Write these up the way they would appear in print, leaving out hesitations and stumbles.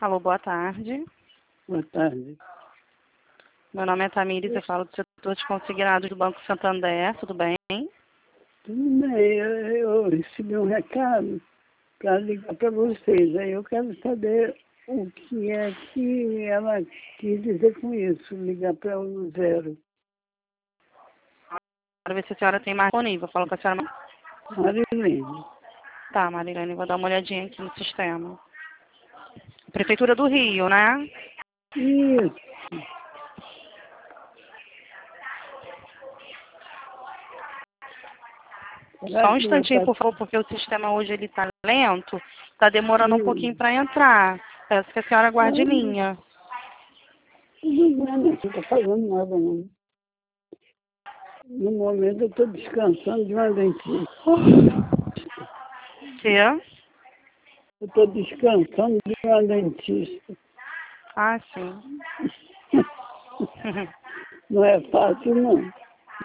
Alô, boa tarde. Boa tarde. Meu nome é Tamires, eu falo do setor de consignados do Banco Santander, tudo bem? Tudo bem, eu recebi um recado para ligar para vocês. Aí eu quero saber o que é que ela quis dizer com isso, ligar para o 0. Para ver se a senhora tem mais disponível. Falo com a senhora. Marilene. Tá, Marilene, vou dar uma olhadinha aqui no sistema. Prefeitura do Rio, né? Isso. Só um instantinho, por favor, porque o sistema hoje ele tá lento. Tá demorando um pouquinho para entrar. Peço que a senhora guarde linha. Tudo bem, não estou fazendo nada, não. No momento eu estou descansando de uma dentista. Que? Eu estou descansando de uma dentista. Ah, sim. Não é fácil, não.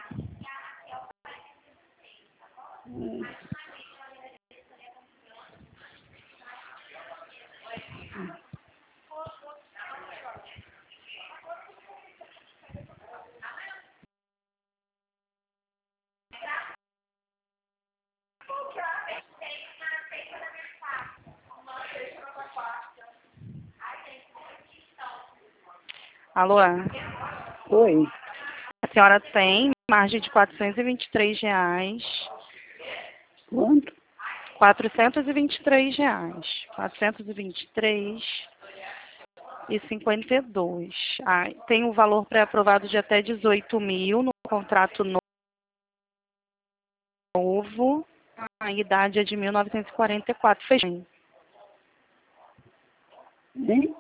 Alô? Oi. A senhora tem margem de R$ 423. Quanto? R$ 423. 423,52. Ah, tem o valor pré-aprovado de até 18 mil no contrato novo. A idade é de 1944. Fechou. Hein?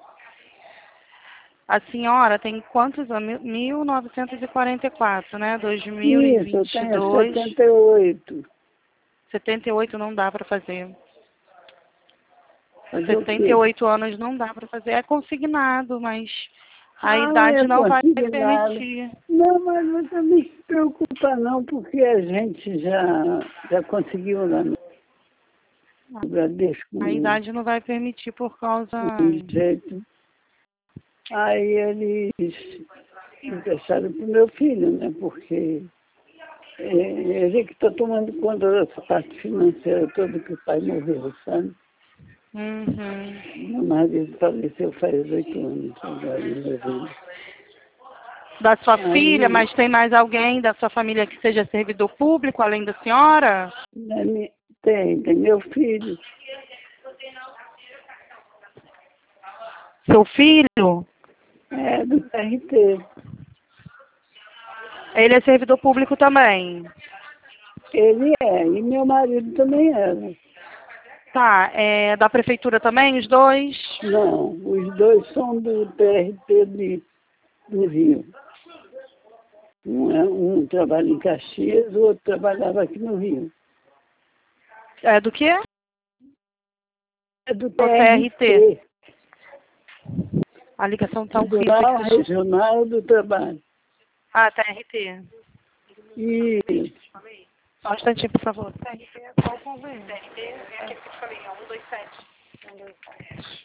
A senhora tem quantos anos? 1944, né? Isso, eu tenho 2022. 78. 78 não dá para fazer. Fazer o quê? 78 anos não dá para fazer. É consignado, mas a idade É não vai consignado. permitir. Não, mas você não se preocupa não, porque a gente já conseguiu lá no Bradesco A idade não vai permitir por causa... um jeito. Aí eles emprestaram para o meu filho, né? Porque ele que está tomando conta dessa parte financeira toda que o pai morreu, sabe? Uhum. Meu marido faleceu faz 8 anos agora em novembro. Da sua filha, Aí, mas tem mais alguém da sua família que seja servidor público, além da senhora? tem meu filho. Seu filho? É, do TRT. Ele é servidor público também. Ele é, e meu marido também era. Tá, é da prefeitura também, os dois? Não, os dois são do TRT do Rio. Um trabalha em Caxias, o outro trabalhava aqui no Rio. É do quê? É do Do TRT. TRT, A ligação tá horrível. Tribunal Regional do Trabalho. Ah, TRT. E Só um instantinho, por favor. TRT, qual o convênio? TRT é aquele que eu te falei, é 127. 127.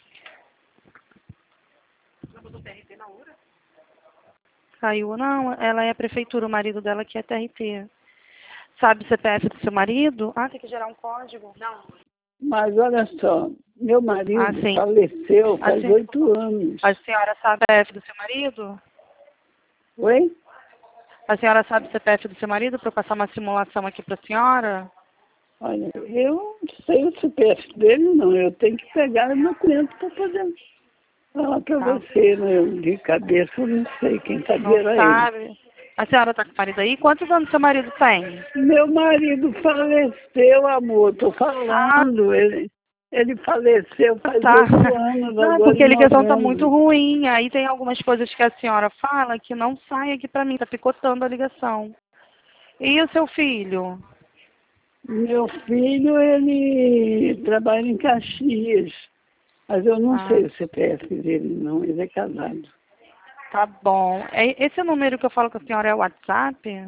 Não botou TRT na URA? Caiu, não. Ela é a prefeitura, o marido dela que é TRT. Sabe o CPF do seu marido? Ah, tem que gerar um código. Não. mas olha só, meu marido Sim. faleceu faz Assim, 8 anos. a senhora sabe o CPF do seu marido? Oi? A senhora sabe o CPF do seu marido para eu passar uma simulação aqui para a senhora? Olha, eu não sei o CPF dele, não. Eu tenho que pegar o documento para poder falar para Tá. você, né? Eu, de cabeça, eu não sei quem sabia Não era ele. sabe? A senhora está com o marido aí? Quantos anos seu marido tem? Meu marido faleceu, amor. Estou Ah, falando. Ele faleceu faz tá. 8 anos, Não, agora porque em a ligação tá muito novembro. ruim. Aí tem algumas coisas que a senhora fala que não saem aqui para mim, tá picotando a ligação. E o seu filho? Meu filho, ele trabalha em Caxias. Mas eu não Ah, sei o CPF dele, não. Ele é casado. tá bom. Esse número que eu falo com a senhora é o WhatsApp?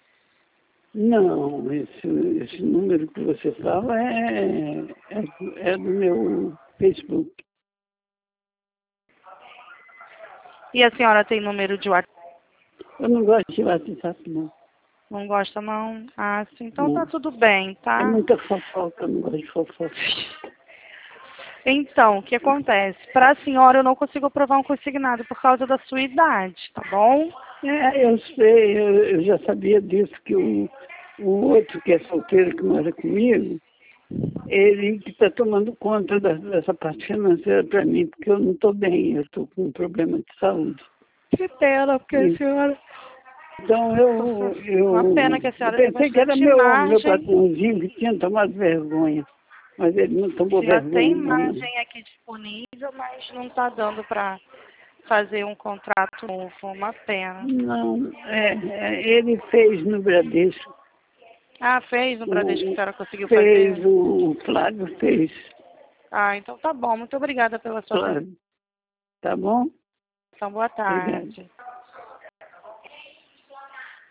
Não, esse número que você fala é do meu Facebook. E a senhora tem número de WhatsApp? Eu não gosto de WhatsApp, não. Não gosta, não? Ah, sim. Então Não. tá tudo bem, tá? É muita fofoca, eu não gosto de fofoca. Então, o que acontece? Para a senhora, eu não consigo aprovar um consignado por causa da sua idade, tá bom? Eu sei, eu já sabia disso, que o outro que é solteiro, que mora comigo, ele que está tomando conta dessa parte financeira para mim, porque eu não estou bem, eu estou com um problema de saúde. Que pena, porque a senhora... Então Uma pena que a eu senhora tem pensei que era bastante meu margem. patrãozinho que tinha tomado vergonha, mas ele não tomou Já tem vergonha ainda não. margem aqui disponível, mas não está dando para fazer um contrato novo. Uma pena. Não, ele fez no Bradesco. Ah, fez no Bradesco que a O, senhora conseguiu fez, fazer? o Flávio fez. Ah, então tá bom. Muito obrigada pela sua atenção. Flávio, tá bom? Boa Obrigado. tarde.